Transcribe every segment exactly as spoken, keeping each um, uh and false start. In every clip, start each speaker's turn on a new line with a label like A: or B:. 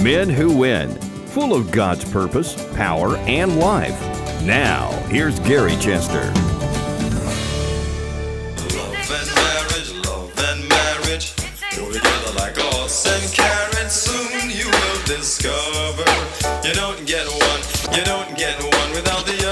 A: Men Who Win, full of God's purpose, power, and life. Now, here's Gary Chester.
B: Love and marriage, love and marriage, go together like horse and carrot. Soon you will discover you don't get one, you don't get one without the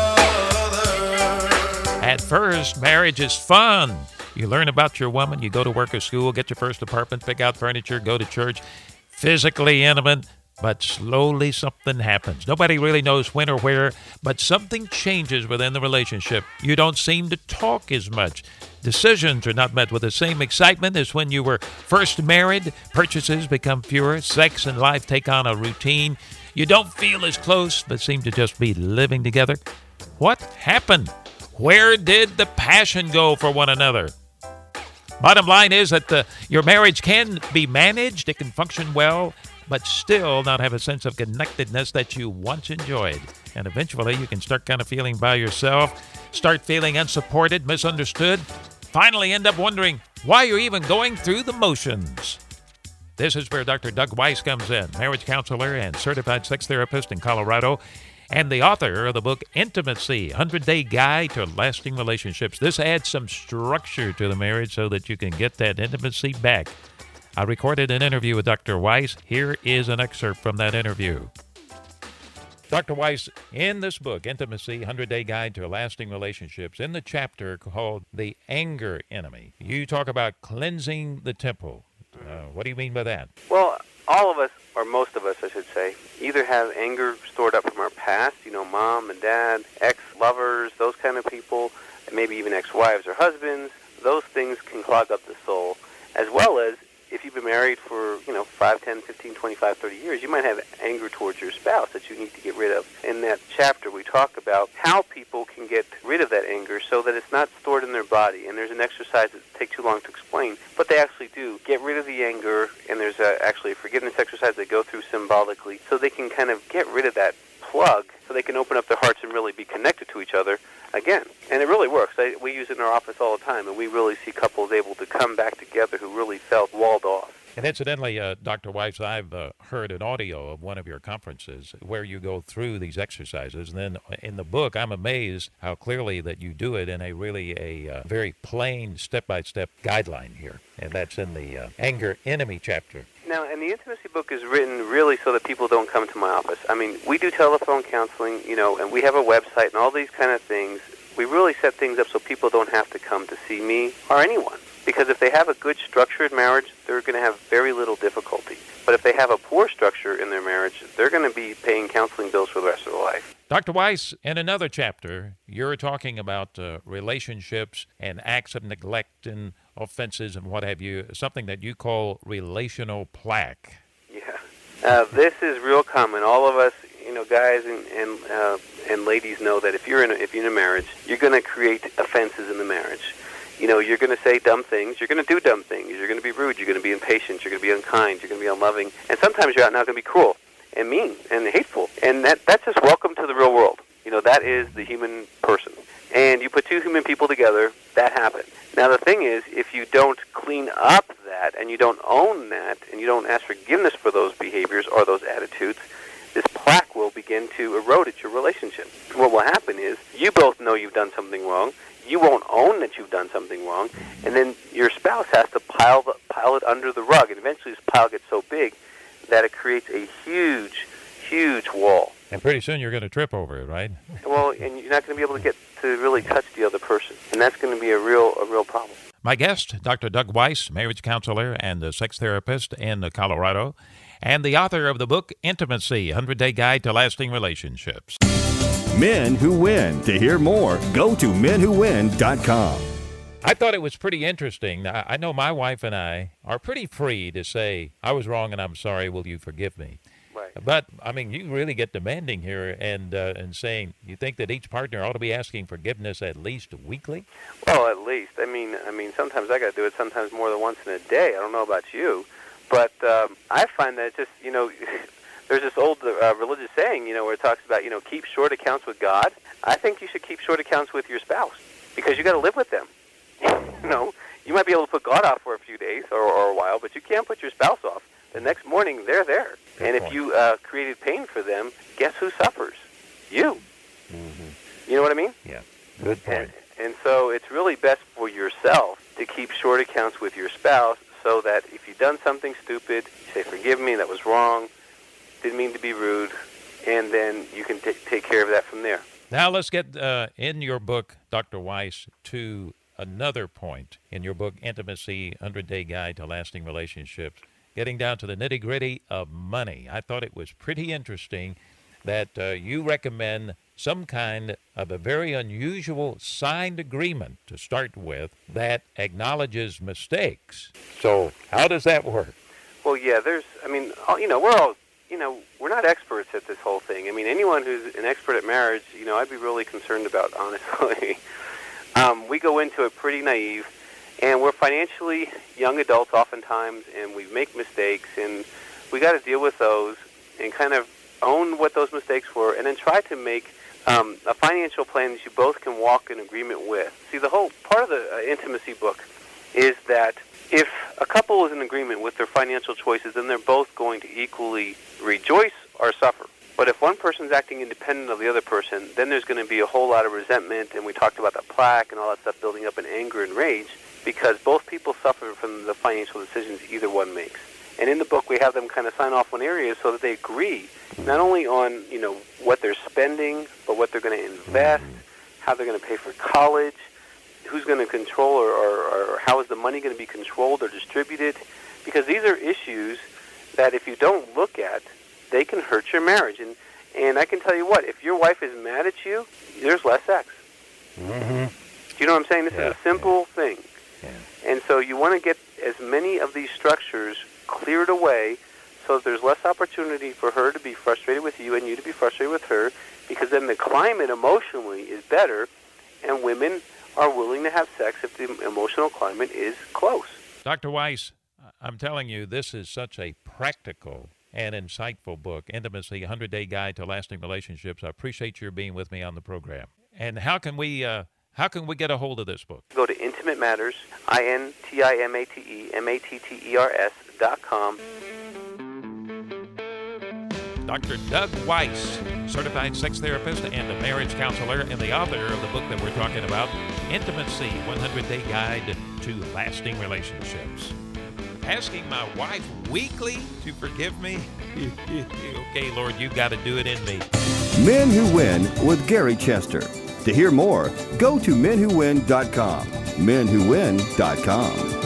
B: other.
C: At first, marriage is fun. You learn about your woman, you go to work or school, get your first apartment, pick out furniture, go to church. Physically intimate, but slowly something happens. Nobody really knows when or where, but something changes within the relationship. You don't seem to talk as much. Decisions are not met with the same excitement as when you were first married. Purchases become fewer. Sex and life take on a routine. You don't feel as close, but seem to just be living together. What happened? Where did the passion go for one another? Bottom line is that the, your marriage can be managed, it can function well, but still not have a sense of connectedness that you once enjoyed. And eventually you can start kind of feeling by yourself, start feeling unsupported, misunderstood, finally end up wondering why you're even going through the motions. This is where Doctor Doug Weiss comes in, marriage counselor and certified sex therapist in Colorado, and the author of the book Intimacy, one hundred day Guide to Lasting Relationships. This adds some structure to the marriage so that you can get that intimacy back. I recorded an interview with Doctor Weiss. Here is an excerpt from that interview. Doctor Weiss, in this book, Intimacy, one hundred day Guide to Lasting Relationships, in the chapter called The Anger Enemy, you talk about cleansing the temple. Uh, what do you mean by that?
D: Well, all of us, or most of us, I should say, either have anger stored up from our past, you know, mom and dad, ex-lovers, those kind of people, and maybe even ex-wives or husbands. Those things can clog up the soul, as well as if you've been married for, you know, five, ten, fifteen, twenty-five, thirty years, you might have anger towards your spouse that you need to get rid of. In that chapter, we talk about how people can get rid of that anger so that it's not stored in their body. And there's an exercise that takes too long to explain, but they actually do get rid of the anger, and there's a, actually a forgiveness exercise they go through symbolically so they can kind of get rid of that plug so they can open up their hearts and really be connected to each other again. And it really works. I, we use it in our office all the time, and we really see couples able to come back together who really felt walled off.
C: And incidentally, uh, Doctor Weiss, I've uh, heard an audio of one of your conferences where you go through these exercises. And then in the book, I'm amazed how clearly that you do it in a really a uh, very plain step-by-step guideline here. And that's in the uh, Anger Enemy chapter.
D: Now, and the Intimacy book is written really so that people don't come to my office. I mean, we do telephone counseling, you know, and we have a website and all these kind of things. We really set things up so people don't have to come to see me or anyone. Because if they have a good structured marriage, they're going to have very little difficulty. But if they have a poor structure in their marriage, they're going to be paying counseling bills for the rest of their life.
C: Doctor Weiss, in another chapter, you're talking about uh, relationships and acts of neglect and offenses and what have you, something that you call relational plaque.
D: Yeah. Uh, this is real common. All of us, you know, guys and and, uh, and ladies know that if you're in a, if you're in a marriage, you're going to create offenses in the marriage. You know, you're going to say dumb things. You're going to do dumb things. You're going to be rude. You're going to be impatient. You're going to be unkind. You're going to be unloving. And sometimes you're out now going to be cruel and mean and hateful. And that that's just welcome to the real world. You know, that is the human person. And you put two human people together, that happens. Now, the thing is, if you don't clean up that and you don't own that and you don't ask forgiveness for those behaviors or those attitudes, this plaque will begin to erode at your relationship. What will happen is you both know you've done something wrong. You won't own that you've done something wrong, and then your spouse has to pile the, pile it under the rug, and eventually this pile gets so big that it creates a huge, huge wall.
C: And pretty soon you're going to trip over it, right?
D: Well, and you're not going to be able to get to really touch the other person, and that's going to be a real, a real problem.
C: My guest, Doctor Doug Weiss, marriage counselor and a sex therapist in Colorado, and the author of the book Intimacy, one hundred day Guide to Lasting Relationships.
A: Men Who Win. To hear more, go to men who win dot com.
C: I thought it was pretty interesting. I, I know my wife and I are pretty free to say, I was wrong and I'm sorry, will you forgive me?
D: Right.
C: But, I mean, you really get demanding here and uh, and saying, you think that each partner ought to be asking forgiveness at least weekly?
D: Well, at least. I mean, I mean, sometimes I got to do it sometimes more than once in a day. I don't know about you. But um, I find that just, you know... There's this old uh, religious saying, you know, where it talks about, you know, keep short accounts with God. I think you should keep short accounts with your spouse because you got to live with them. You know, you might be able to put God off for a few days or, or a while, but you can't put your spouse off. The next morning, they're there. And if
C: point.
D: you uh, created pain for them, guess who suffers? You.
C: Mm-hmm.
D: You know what I mean?
C: Yeah. Good point.
D: And, and so it's really best for yourself to keep short accounts with your spouse so that if you've done something stupid, you say, forgive me, that was wrong, didn't mean to be rude, and then you can t- take care of that from there.
C: Now let's get uh, in your book, Doctor Weiss, to another point in your book, Intimacy, one hundred day Guide to Lasting Relationships, getting down to the nitty-gritty of money. I thought it was pretty interesting that uh, you recommend some kind of a very unusual signed agreement to start with that acknowledges mistakes. So how does that work?
D: Well, yeah, there's, I mean, all- you know, we're all, you know, we're not experts at this whole thing. I mean, anyone who's an expert at marriage, you know, I'd be really concerned about, honestly. um, we go into it pretty naive, and we're financially young adults oftentimes, and we make mistakes, and we got to deal with those and kind of own what those mistakes were, and then try to make um, a financial plan that you both can walk in agreement with. See, the whole part of the uh, intimacy book is that if a couple is in agreement with their financial choices, then they're both going to equally rejoice or suffer. But if one person's acting independent of the other person, then there's going to be a whole lot of resentment, and we talked about the plaque and all that stuff building up in anger and rage, because both people suffer from the financial decisions either one makes. And in the book, we have them kind of sign off on areas so that they agree, not only on, you know, what they're spending, but what they're going to invest, how they're going to pay for college, who's going to control, or, or, or how is the money going to be controlled or distributed, because these are issues that if you don't look at, they can hurt your marriage. And, and I can tell you what, if your wife is mad at you, there's less sex.
C: Mm-hmm.
D: Do you know what I'm saying? This
C: Yeah,
D: is a simple
C: yeah.
D: thing.
C: Yeah.
D: And so you want to get as many of these structures cleared away so that there's less opportunity for her to be frustrated with you and you to be frustrated with her, because then the climate emotionally is better, and women are willing to have sex if the emotional climate is close.
C: Doctor Weiss, I'm telling you, this is such a practical and insightful book, Intimacy, one hundred day Guide to Lasting Relationships. I appreciate your being with me on the program. And how can we uh, how can we get a hold of this book?
D: Go to Intimate Matters, I N T I M A T E M A T T E R S dot com.
C: Doctor Doug Weiss, certified sex therapist and a marriage counselor, and the author of the book that we're talking about, Intimacy, one hundred day Guide to Lasting Relationships. Asking my wife weekly to forgive me? Okay, Lord, you got to do it in me.
A: Men Who Win with Gary Chester. To hear more, go to men who win dot com. men who win dot com.